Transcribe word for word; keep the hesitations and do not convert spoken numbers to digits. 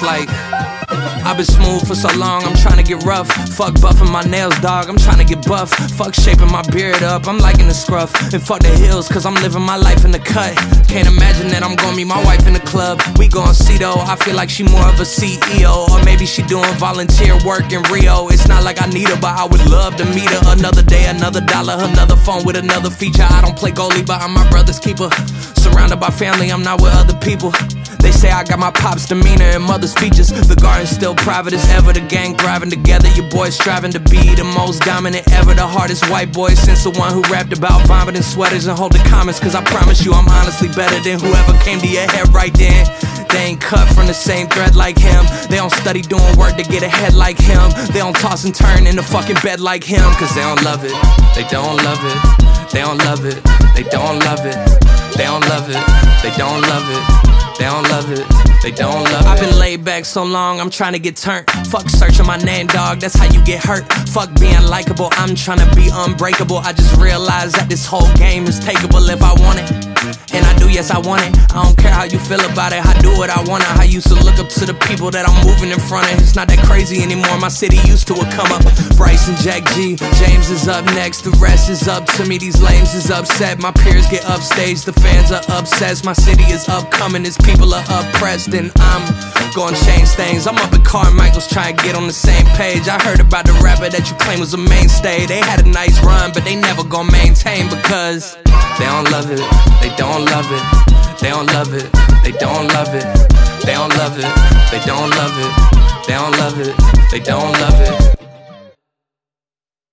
like I've been smooth for so long, I'm trying to get rough. Fuck buffing my nails, dog, I'm trying to get buff. Fuck shaping my beard up, I'm liking the scruff. And fuck the hills, cause I'm living my life in the cut. Can't imagine that I'm gonna meet my wife in the club. We gon' see though, I feel like she more of a C E O. Or maybe she doing volunteer work in Rio. It's not like I need her, but I would love to meet her. Another day, another dollar, another phone with another feature. I don't play goalie, but I'm my brother's keeper. Surrounded by family, I'm not with other people. They say I got my pop's demeanor and mother's features. The garden's still private as ever, the gang thriving together. Your boys striving to be the most dominant ever. The hardest white boy since the one who rapped about vomiting sweaters and holding comments. Cause I promise you I'm honestly better than whoever came to your head right then. They ain't cut from the same thread like him. They don't study doing work to get ahead like him. They don't toss and turn in the fucking bed like him. Cause they don't love it, they don't love it. They don't love it, they don't love it. They don't love it, they don't love it. They don't love it, they don't love it. I've been laid back so long, I'm trying to get turned. Fuck searching my name, dog, that's how you get hurt. Fuck being likable, I'm trying to be unbreakable. I just realized that this whole game is takeable if I want it. And I do, yes I want it. I don't care how you feel about it, I do what I want it. I used to look up to the people that I'm moving in front of. It's not that crazy anymore, my city used to a come up. Bryce and Jack G, James is up next. The rest is up to me, these lames is upset. My peers get upstage, the fans are obsessed. My city is upcoming, its people are oppressed. And I'm gonna change things. I'm up at Carmichael's trying to get on the same page. I heard about the rapper that you claim was a mainstay. They had a nice run, but they never gonna maintain. Because they don't love it, they don't love it. They don't love it, they don't love it. They don't love it, they don't love it. They don't love it, they don't love it.